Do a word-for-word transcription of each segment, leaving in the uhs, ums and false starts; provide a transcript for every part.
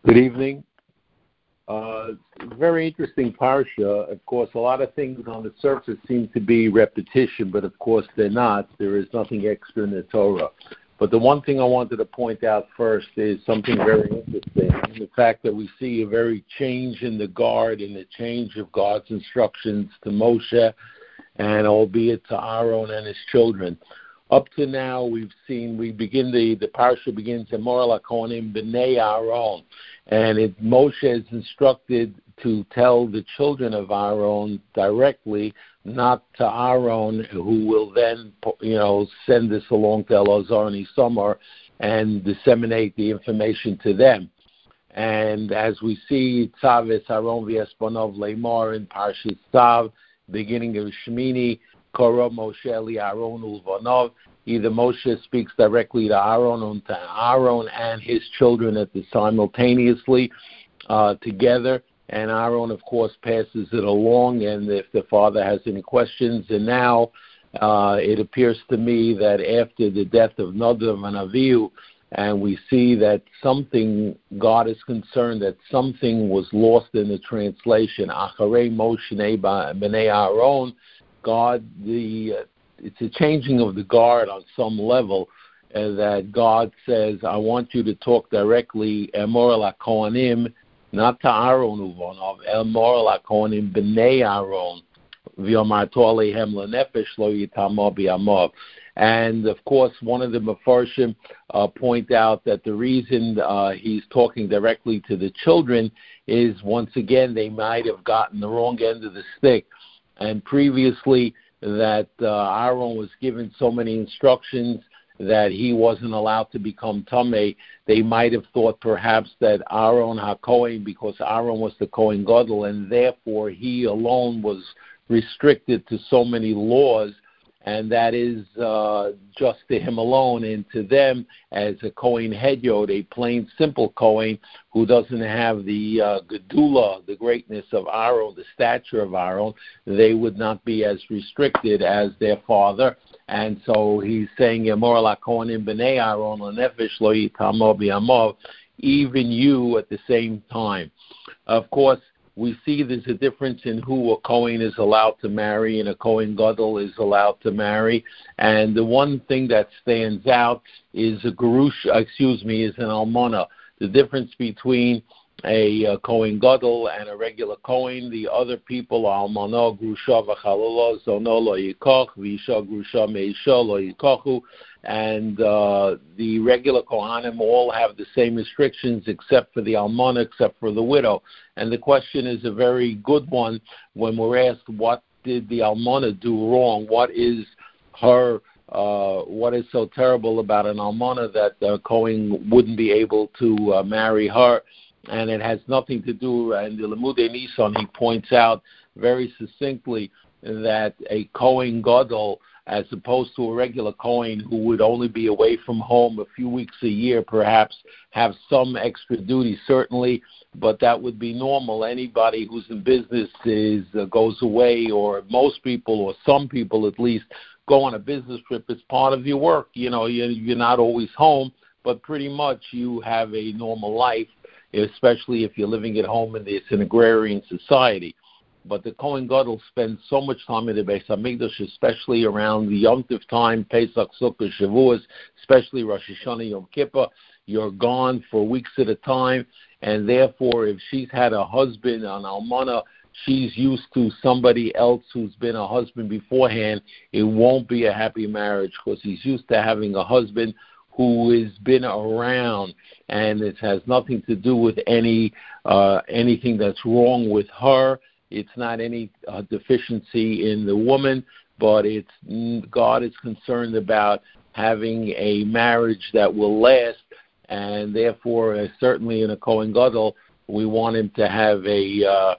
Good evening. Uh, very interesting parsha. Of course, a lot of things on the surface seem to be repetition, but of course they're not. There is nothing extra in the Torah. But the one thing I wanted to point out first is something very interesting, the fact that we see a very change in the guard and the change of God's instructions to Moshe, and albeit to Aaron and his children. Up to now, we've seen, we begin, the, the parsha begins, Emor Lakonim B'nei Aaron. And it, Moshe is instructed to tell the children of Aaron directly, not to Aaron, who will then, you know, send this along to Elazar and Isamar and disseminate the information to them. And as we see, Tzav Aaron v'Esponov Leimar in Parshas Tzav, beginning of Shemini, Korah Moshe li Aaron ulvanov. Either Moshe speaks directly to Aaron or to Aaron and his children at the simultaneously uh, together, and Aaron, of course, passes it along. And if the father has any questions, and now uh, it appears to me that after the death of Nadav and Avihu, and we see that something, God is concerned that something was lost in the translation. Acharei Moshe b'nei Aaron. God, the uh, it's a changing of the guard on some level, uh, that God says, I want you to talk directly, Emor Lakohanim, not to Aaron Uvonov, Emor Lakohanim B'nei Aaron, V'yomarto Alehem L'nefesh Lo Yitamo B'yamov. And, of course, one of the Mefarshim uh, point out that the reason uh, he's talking directly to the children is, once again, they might have gotten the wrong end of the stick. And previously, that uh, Aaron was given so many instructions that he wasn't allowed to become Tameh. They might have thought perhaps that Aaron HaKohen, because Aaron was the Kohen Gadol, and therefore he alone was restricted to so many laws, and that is uh, just to him alone, and to them as a Kohen Hedyot, a plain, simple Kohen who doesn't have the uh, Gedula, the greatness of Aaron, the stature of Aaron, they would not be as restricted as their father. And so he's saying, Emor Lakohanim B'nei Aaron L'nefesh Lo Yitamo B'yamov, even you at the same time. Of course, we see there's a difference in who a Kohen is allowed to marry and a Kohen Gadol is allowed to marry. And the one thing that stands out is a Gerush, excuse me, is an Almana. The difference between a, a Kohen Gadol and a regular Kohen, the other people are Almana, Grusha, V'chalala, Zono Lo Yikoch, V'isha, Grusha, Meisha, Lo Yikochu. And uh, the regular Kohanim all have the same restrictions except for the Almana, except for the widow. And the question is a very good one when we're asked, what did the Almana do wrong? What is her, uh, what is so terrible about an Almana that uh, Kohen wouldn't be able to uh, marry her? And it has nothing to do, and the Lemudei Nisan, he points out very succinctly that a Kohen Gadol, as opposed to a regular Kohen who would only be away from home a few weeks a year, perhaps have some extra duty, certainly, but that would be normal. Anybody who's in business is uh, goes away, or most people, or some people at least, go on a business trip as part of your work. You know, you're, you're not always home, but pretty much you have a normal life, especially if you're living at home and it's an agrarian society. But the Kohen Gadol spends so much time in the Beis Hamikdash, especially around the Yom Tov time, Pesach, Sukkot, Shavuos, especially Rosh Hashanah, Yom Kippur. You're gone for weeks at a time, and therefore, if she's had a husband, an almana, she's used to somebody else who's been a husband beforehand. It won't be a happy marriage because he's used to having a husband who has been around, and it has nothing to do with any uh, anything that's wrong with her. It's not any uh, deficiency in the woman, but it's God is concerned about having a marriage that will last, and therefore, uh, certainly in a Kohen Gadol, we want him to have a uh,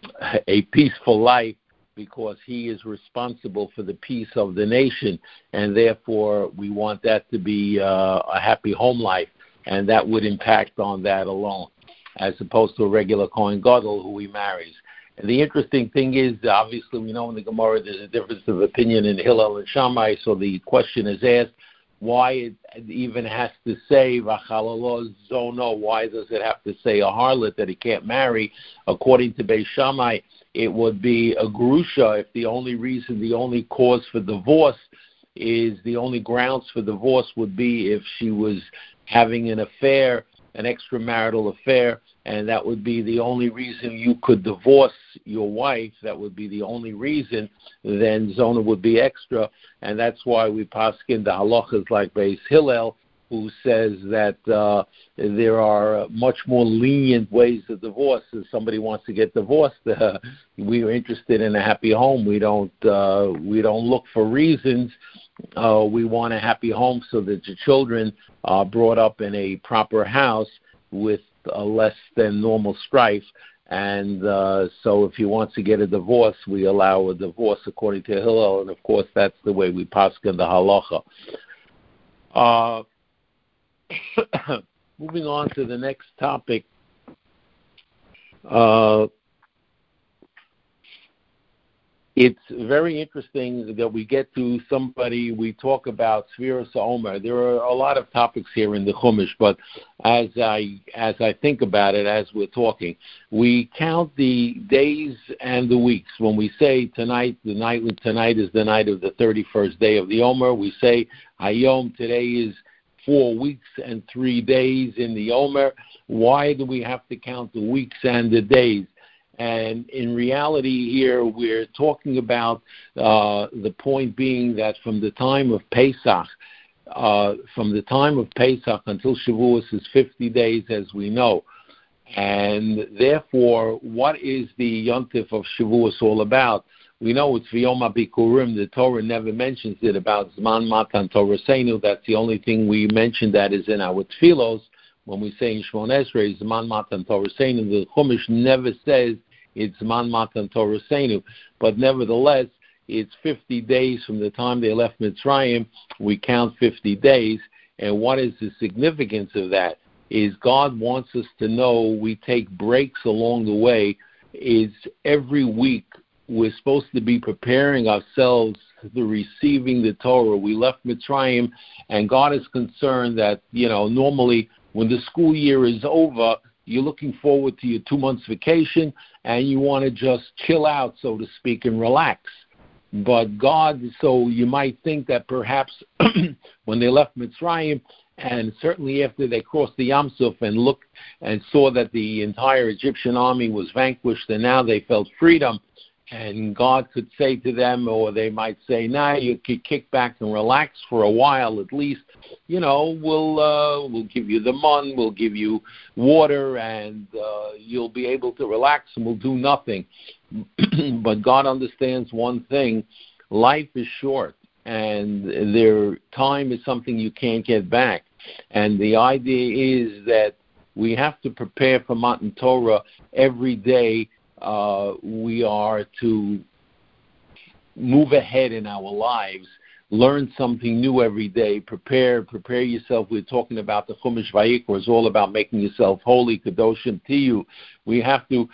a peaceful life because he is responsible for the peace of the nation, and therefore we want that to be uh, a happy home life, and that would impact on that alone, as opposed to a regular Kohen Gadol who he marries. And the interesting thing is, obviously, we know in the Gemara there's a difference of opinion in Hillel and Shammai, so the question is asked, why it even has to say V'chalalo Zono. Why does it have to say a harlot that he can't marry? According to Beis Shammai, it would be a grusha if the only reason, the only cause for divorce is, the only grounds for divorce would be if she was having an affair, an extramarital affair, and that would be the only reason you could divorce your wife. That would be the only reason. Then Zona would be extra, and that's why we paskin the halachas like Beis Hillel, who says that uh, there are much more lenient ways to divorce. If somebody wants to get divorced, uh, we are interested in a happy home. We don't uh, we don't look for reasons. Uh, we want a happy home so that your children are brought up in a proper house with uh, less than normal strife. And uh, so if he wants to get a divorce, we allow a divorce according to Hillel. And, of course, that's the way we paskin the halacha. Uh, moving on to the next topic. Uh, It's very interesting that we get to somebody, we talk about Sfiras HaOmer. There are a lot of topics here in the Chumash, but as I as I think about it, as we're talking, we count the days and the weeks. When we say tonight, the night tonight is the night of the thirty-first day of the Omer, we say Hayom, today is four weeks and three days in the Omer. Why do we have to count the weeks and the days? And in reality here, we're talking about uh, the point being that from the time of Pesach, uh, from the time of Pesach until Shavuos is fifty days, as we know. And therefore, what is the Yontif of Shavuos all about? We know it's V'yom HaBikurim. The Torah never mentions it about Zman Matan Toraseinu. That's the only thing we mention that is in our Tfilos. When we say in Shmon Esrei, Zman Matan Toraseinu, the Chumash never says it's Zman Matan Toraseinu. But nevertheless, it's fifty days from the time they left Mitzrayim. We count fifty days. And what is the significance of that? Is God wants us to know we take breaks along the way. Is every week we're supposed to be preparing ourselves to receiving the Torah. We left Mitzrayim, and God is concerned that, you know, normally when the school year is over, you're looking forward to your two months vacation, and you want to just chill out, so to speak, and relax. But God, so you might think that perhaps when they left Mitzrayim, and certainly after they crossed the Yam Suf and looked and saw that the entire Egyptian army was vanquished, and now they felt freedom, and God could say to them, or they might say, nah, you could kick back and relax for a while at least. You know, we'll uh, we'll give you the mun, we'll give you water, and uh, you'll be able to relax, and we'll do nothing. But God understands one thing: life is short, and their time is something you can't get back. And the idea is that we have to prepare for Matan Torah every day. Uh, we are to move ahead in our lives, learn something new every day, prepare prepare yourself. We're talking about the Chumash Vayikra. It's all about making yourself holy, Kadoshim Tiyu. We have to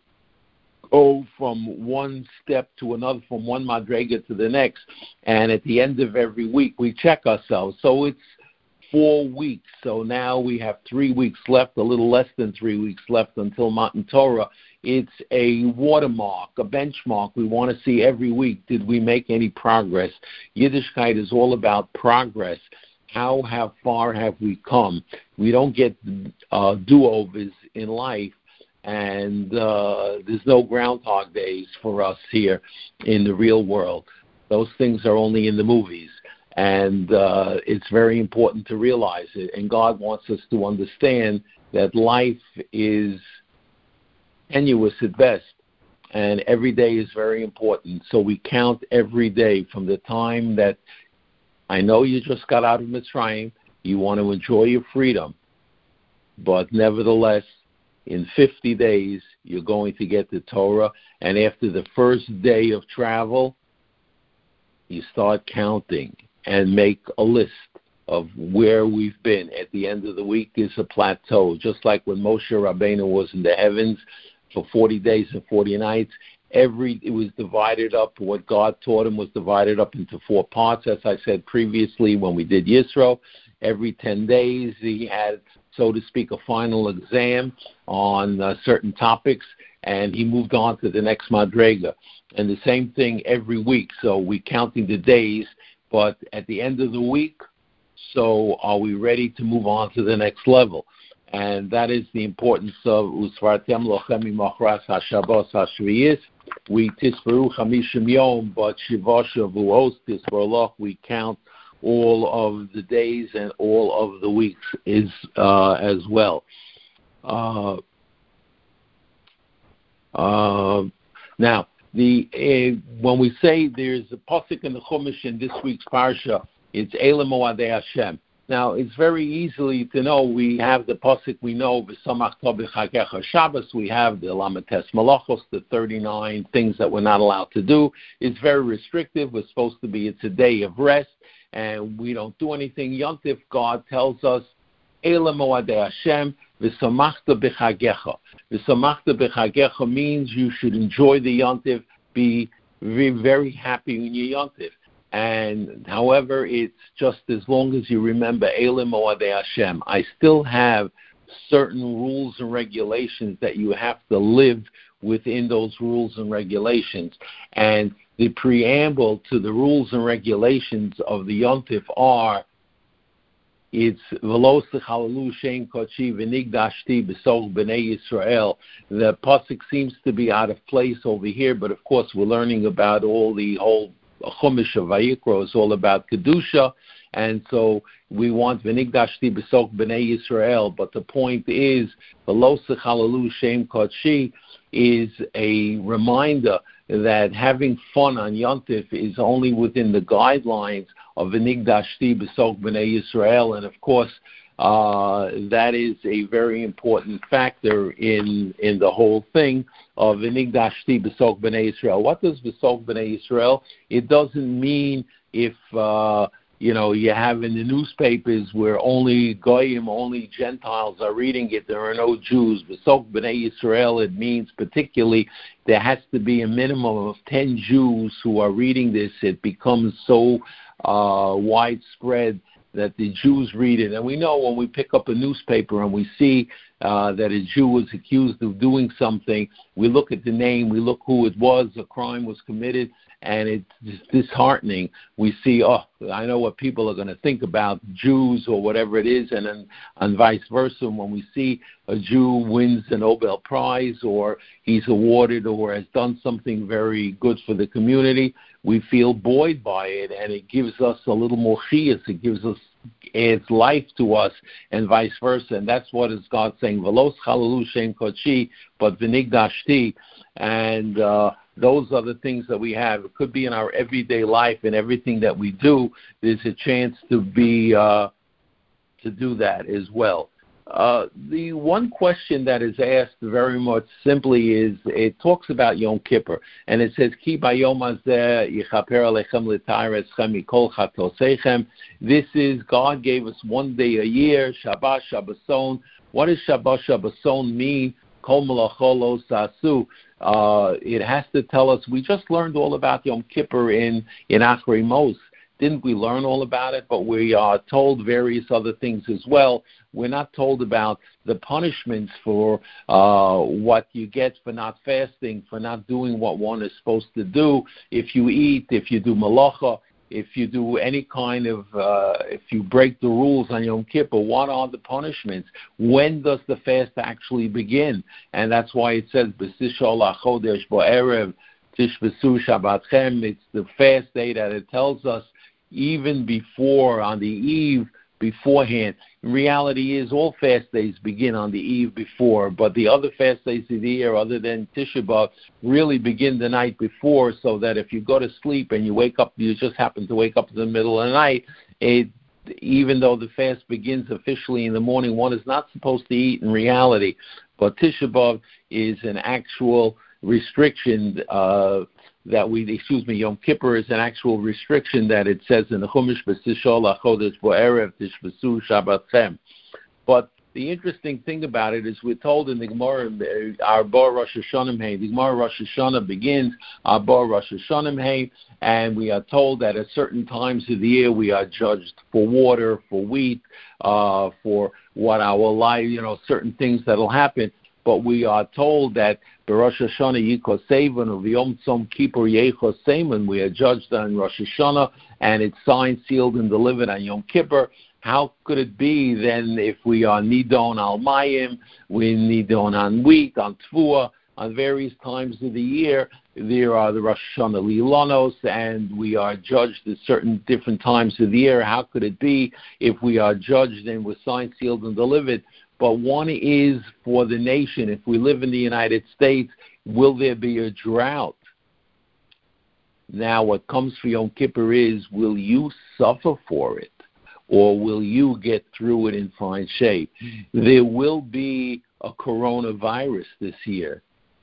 go from one step to another, from one madrega to the next, and at the end of every week we check ourselves. So it's four weeks, so now we have three weeks left, a little less than three weeks left until Matan Torah. It's a watermark, a benchmark. We want to see every week, did we make any progress? Yiddishkeit is all about progress. How, how far have we come? We don't get uh, do-overs in life, and uh, there's no Groundhog Days for us here in the real world. Those things are only in the movies, and uh, it's very important to realize it. And God wants us to understand that life is tenuous at best, and every day is very important. So we count every day from the time that I know you just got out of Mitzrayim, you want to enjoy your freedom, but nevertheless, in fifty days, you're going to get the Torah, and after the first day of travel, you start counting and make a list of where we've been. At the end of the week is a plateau, just like when Moshe Rabbeinu was in the heavens for forty days and forty nights. every it was divided up. What God taught him was divided up into four parts, as I said previously when we did Yisro. Every ten days he had, so to speak, a final exam on uh, certain topics, and he moved on to the next Madrega. And the same thing every week. So we're counting the days, but at the end of the week, so are we ready to move on to the next level? And that is the importance of Usvartem Lochem Machras HaShabbos HaShviyis. We Tisperu Chamishim Yom, but Shiva Shavuos Tisperloch, we count all of the days and all of the weeks is uh, as well. Uh, uh, now, the uh, when we say there's a pasuk in the Chumash in this week's parsha, it's Eila Moadei Hashem. Now, it's very easily to know. We have the pasuk, we know, V'samach to b'chagecha Shabbos, we have the Lamates Malachos, the thirty-nine things that we're not allowed to do. It's very restrictive. We're supposed to be, it's a day of rest, and we don't do anything. Yontif, God tells us, Eila Moadei Hashem, V'samachta b'chagecha. V'samachta b'chagecha means you should enjoy the Yontif, be very, very happy in your Yontif. And however, it's just as long as you remember Eila Moadei Hashem. I still have certain rules and regulations that you have to live within those rules and regulations. And the preamble to the rules and regulations of the Yontif are, it's V'lo Sechalalu Shem Kodeshi V'nigdashti B'soch B'nei Yisrael. The pasuk seems to be out of place over here, but of course we're learning about all the whole Chumash of Vayikra is all about Kedusha, and so we want V'nigdashti B'soch B'nei Yisrael, but the point is, V'lo Sechalalu Shem Kodeshi is a reminder that having fun on Yontif is only within the guidelines of V'nigdashti B'soch B'nei Yisrael, and of course, uh, that is a very important factor in in the whole thing of V'nigdashti B'soch B'nei Yisrael. What does B'soch B'nei Yisrael? It doesn't mean if uh, you know you have in the newspapers where only goyim, only Gentiles are reading it. There are no Jews. B'soch B'nei Yisrael. It means particularly there has to be a minimum of ten Jews who are reading this. It becomes so uh, widespread that the Jews read it. And we know when we pick up a newspaper and we see uh, that a Jew was accused of doing something, we look at the name, we look who it was, a crime was committed, and it's disheartening. We see, oh, I know what people are going to think about Jews or whatever it is, and then and vice versa. When we see a Jew wins a Nobel Prize or he's awarded or has done something very good for the community, we feel buoyed by it, and it gives us a little more chiyus. It gives us, adds life to us, and vice versa. And that's what is God saying, V'lo Sechalalu Shem Kodeshi, but V'nigdashti. And uh, those are the things that we have. It could be in our everyday life and everything that we do. There's a chance to be uh, to do that as well. Uh, the one question that is asked very much simply is, it talks about Yom Kippur, and it says, Ki bayom hazeh yichaper alechem l'tayr eschem mikol chatoseichem. This is, God gave us one day a year, Shabbat Shabboson. What does Shabbat Shabboson mean? Kol melachol lo sasu. Uh, it has to tell us, we just learned all about Yom Kippur in, in Achrei Mos. Didn't we learn all about it? But we are told various other things as well. We're not told about the punishments for uh, what you get for not fasting, for not doing what one is supposed to do. If you eat, if you do malacha, if you do any kind of, uh, if you break the rules on Yom Kippur, what are the punishments? When does the fast actually begin? And that's why it says, B'sishol ha'chodesh bo'erev tishbesu shabbatchem. It's the fast day that it tells us even before, on the eve beforehand. In reality is all fast days begin on the eve before, but the other fast days of the year, other than Tisha B'Av, really begin the night before, so that if you go to sleep and you wake up, you just happen to wake up in the middle of the night, it, even though the fast begins officially in the morning, one is not supposed to eat in reality. But Tisha B'Av is an actual restriction uh, that we, excuse me, Yom Kippur is an actual restriction that it says in the Chumash, B'sishol ha'chodesh bo'erev tishbesu shabbatchem. But the interesting thing about it is we're told in the Gemara, our Bar Rosh Hashanah Hay, the Gemara Rosh Hashanah begins, our Bar Rosh Hashanah Hay, and we are told that at certain times of the year we are judged for water, for wheat, uh, for what our life, you know, certain things that will happen. But we are told that Rosh Hashanah Yikos Seven of Yom Tzom Kippur Yechos Seven, we are judged on Rosh Hashanah, and it's signed, sealed, and delivered on Yom Kippur. How could it be then if we are Nidon al Mayim, we Nidon on wheat, on Tfuah, on various times of the year? There are the Rosh Hashanah Lilanos, and we are judged at certain different times of the year. How could it be if we are judged and we're signed, sealed, and delivered? But one is for the nation. If we live in the United States, will there be a drought? Now, what comes for Yom Kippur is, will you suffer for it? Or will you get through it in fine shape? There will be a coronavirus this year,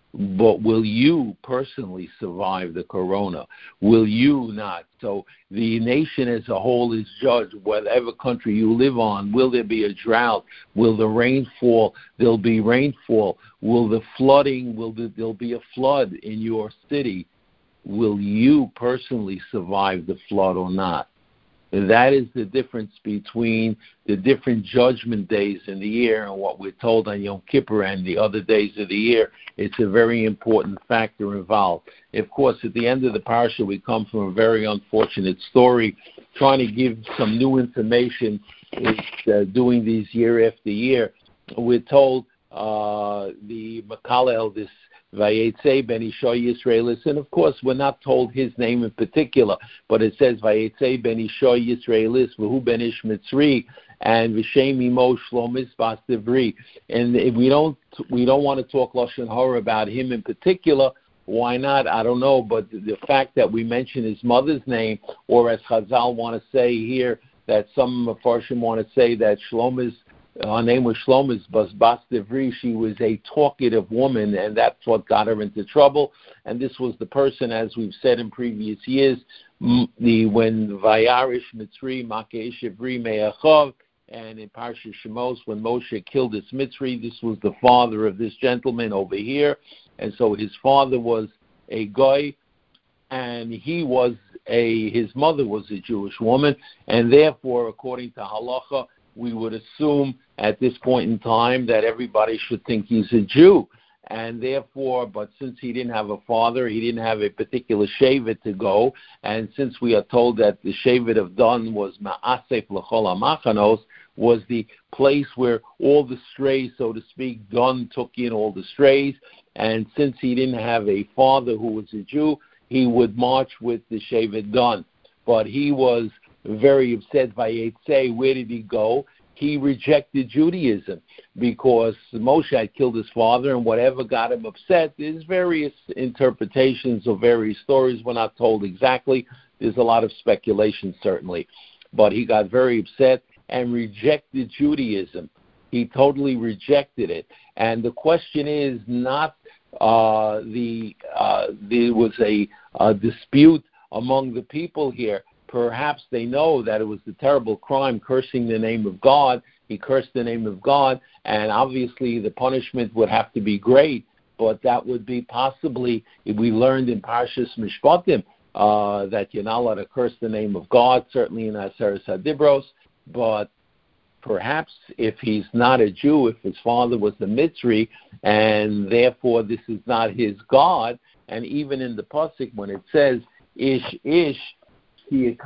but will you personally survive the corona? Will you not? So the nation as a whole is judged, whatever country you live on. Will there be a drought? Will the rain fall? There'll be rainfall. Will the flooding, will there there'll be a flood in your city? Will you personally survive the flood or not? And that is the difference between the different judgment days in the year and what we're told on Yom Kippur and the other days of the year. It's a very important factor involved. Of course, at the end of the parasha, we come from a very unfortunate story, trying to give some new information, it's, uh, doing these year after year. We're told uh, the Makalel, this Vayetze ben Isha Yisraelis, and of course we're not told his name in particular, but it says Vayetze ben Isha Yisraelis v'hu ben Ish Mitzri and v'shem imo Shlomis bas Divri. And we don't we don't want to talk lashon hara about him in particular. Why not? I don't know, but the fact that we mention his mother's name, or as Chazal want to say here, that some Mefarshim want to say that Shlomis, her name was Shlomis Bas Divri. She was a talkative woman, and that's what got her into trouble. And this was the person, as we've said in previous years, the when Vayarish Mitzri Makeish Ivri Me'achav, and in Parsha Shemos, when Moshe killed this Mitzri, this was the father of this gentleman over here. And so his father was a goy, and he was a his mother was a Jewish woman, and therefore, according to halacha, we would assume at this point in time that everybody should think he's a Jew. And therefore, but since he didn't have a father, he didn't have a particular shevet to go. And since we are told that the shevet of Dan was Ma'asef L'chol HaMachanos, was the place where all the strays, so to speak, Dan took in all the strays. And since he didn't have a father who was a Jew, he would march with the shevet Dan. But he was very upset by Vayetze. Where did he go? He rejected Judaism because Moshe had killed his father, and whatever got him upset, there's various interpretations of various stories. We're not told exactly. There's a lot of speculation, certainly. But he got very upset and rejected Judaism. He totally rejected it. And the question is not uh, the uh, there was a, a dispute among the people here. Perhaps they know that it was a terrible crime, cursing the name of God. He cursed the name of God, and obviously the punishment would have to be great, but that would be possibly, if we learned in Parshas Mishpatim, uh, that you're not allowed to curse the name of God, certainly in Aseret HaDibros, but perhaps if he's not a Jew, if his father was a Mitzri, and therefore this is not his God, and even in the Pasuk when it says, Ish, Ish, it's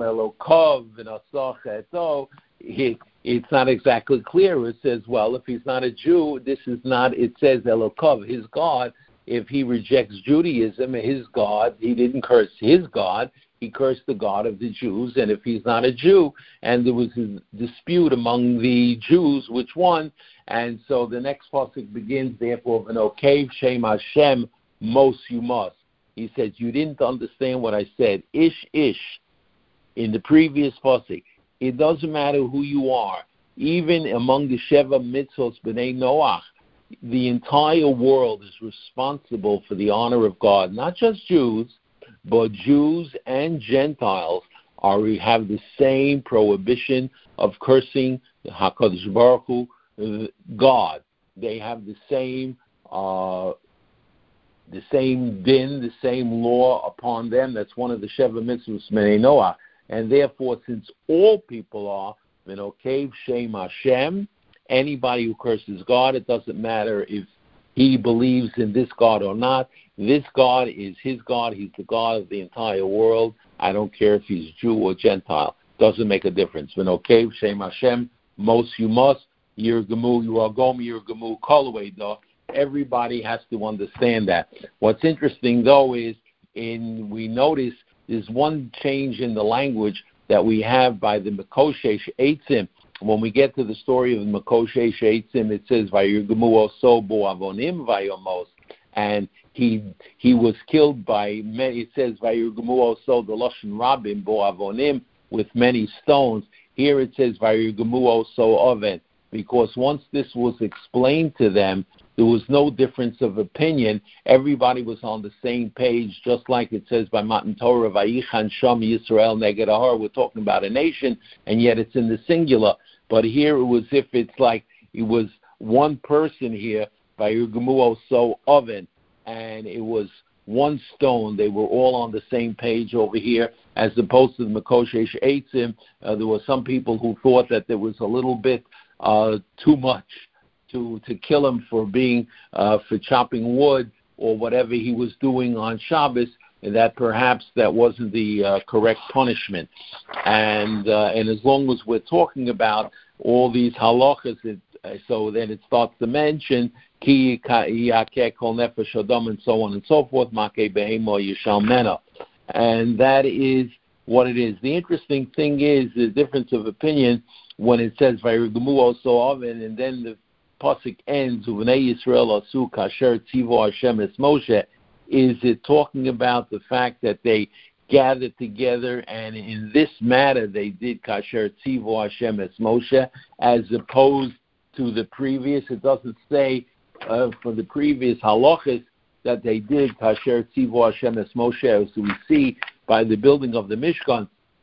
not exactly clear. It says, well, if he's not a Jew, this is not, it says Elokov, his God. If he rejects Judaism, his God, he didn't curse his God, he cursed the God of the Jews. And if he's not a Jew, and there was a dispute among the Jews, which one? And so the next pasuk begins, therefore, V'nokev Shem Hashem Mos you must. He said, you didn't understand what I said. Ish, ish, in the previous pasuk. It doesn't matter who you are. Even among the Sheva Mitzvos B'nai Noach, the entire world is responsible for the honor of God. Not just Jews, but Jews and Gentiles are have the same prohibition of cursing the HaKadosh Baruch Hu, God. They have the same uh, the same din, the same law upon them. That's one of the Sheva Mitzvahs Menei Noach. And therefore, since all people are Menokev Shem Hashem, anybody who curses God, it doesn't matter if he believes in this God or not. This God is his God. He's the God of the entire world. I don't care if he's Jew or Gentile. Doesn't make a difference. Menokev Shem Hashem, most you must. Yirgemu, you are gom, Yirgemu, Kolaway, everybody has to understand that. What's interesting, though, is in we notice there's one change in the language that we have by the Makoshesh Eitzim. When we get to the story of the Makoshesh Eitzim, it says, Vayirgemu oso bo avonim vayomos, and he he was killed by many. It says, Vayirgemu oso the Lashon Rabim bo avonim, with many stones. Here it says, Vayirgemu oso oven, because once this was explained to them, there was no difference of opinion. Everybody was on the same page, just like it says by Matan Torah, Vayichan Sham Yisrael Neged Ahar. We're talking about a nation, and yet it's in the singular. But here it was if it's like it was one person here, Vayirgemu oso oven, and it was one stone. They were all on the same page over here, as opposed to the Makoshesh Eitzim. Uh, there were some people who thought that there was a little bit uh, too much to to kill him for being uh, for chopping wood or whatever he was doing on Shabbos, and that perhaps that wasn't the uh, correct punishment. And uh, and as long as we're talking about all these halachas, it, uh, so then it starts to mention ki yakeh kol nefesh adam and so on and so forth, makeh behemo yishalmena, and that is what it is. The interesting thing is the difference of opinion when it says Vayirgemu oso oven, and then the pasuk ends, Uvnei Yisrael asu kasher tzivo Hashem es Moshe. Is it talking about the fact that they gathered together and in this matter they did kasher tzivo Hashem es Moshe, as opposed to the previous? It doesn't say uh, for the previous halachas that they did kasher tzivo Hashem es Moshe, as we see by the building of the Mishkan,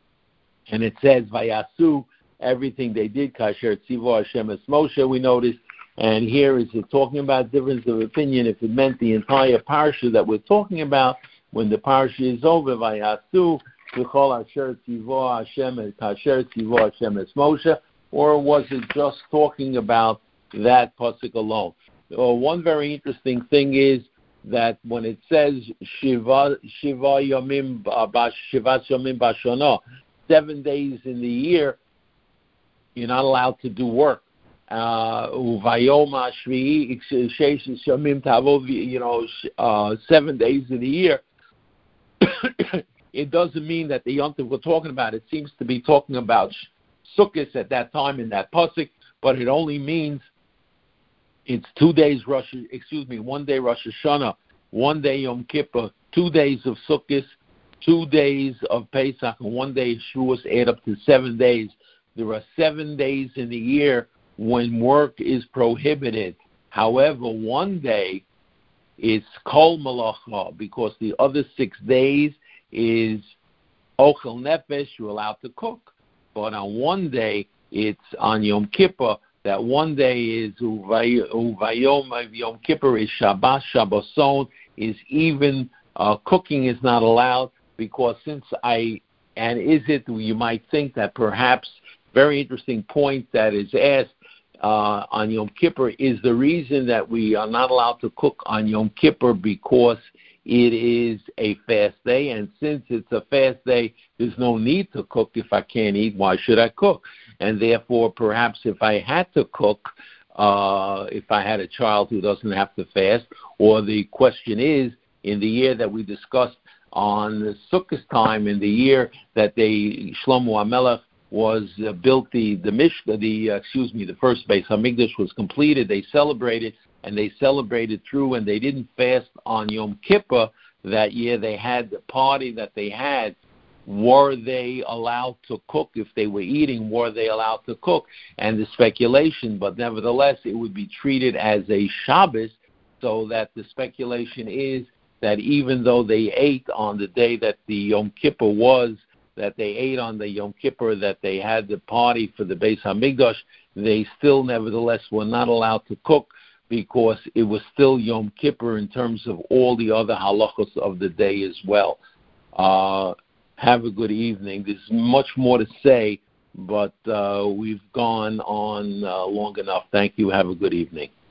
and it says vayasu, everything they did kasher tzivo Hashem es Moshe. We noticed. And here is it talking about difference of opinion if it meant the entire parsha that we're talking about when the parsha is over, Vayasu, V'chol asher tzivo Hashem es kasher tzivo Hashem es Moshe, or was it just talking about that pasuk alone? Uh, one very interesting thing is that when it says Shiva Shiva Yomim Shivat Yomim Bashana, seven days in the year, you're not allowed to do work. Uh, you know, uh, seven days in the year. It doesn't mean that the Yom Tov we're talking about, it seems to be talking about Sukkot at that time in that pasuk, but it only means it's two days Rosh, excuse me, one day Rosh Hashanah, one day Yom Kippur, two days of Sukkot, two days of Pesach, and one day Shavuos, add up to seven days. There are seven days in the year when work is prohibited. However, one day is kol malacha, because the other six days is ochel nefesh, you're allowed to cook. But on one day, it's on Yom Kippur. That one day is uvayom of Yom Kippur is Shabbat, Shabboson, is even uh, cooking is not allowed, because since I, and is it, you might think that perhaps, very interesting point that is asked, Uh, on Yom Kippur, is the reason that we are not allowed to cook on Yom Kippur because it is a fast day, and since it's a fast day, there's no need to cook. If I can't eat, why should I cook? And therefore, perhaps if I had to cook, uh, if I had a child who doesn't have to fast, or the question is, in the year that we discussed on the Sukkot time, in the year that they, Shlomo HaMelech, was uh, built the the Mishka, the uh, excuse me, the first Beis Hamikdash was completed. They celebrated, and they celebrated through, and they didn't fast on Yom Kippur that year. They had the party that they had. Were they allowed to cook? If they were eating, were they allowed to cook? And the speculation, but nevertheless, it would be treated as a Shabbos, so that the speculation is that even though they ate on the day that the Yom Kippur was, that they ate on the Yom Kippur, that they had the party for the Beis Hamikdash, they still nevertheless were not allowed to cook because it was still Yom Kippur in terms of all the other halachos of the day as well. Uh, have a good evening. There's much more to say, but uh, we've gone on uh, long enough. Thank you. Have a good evening.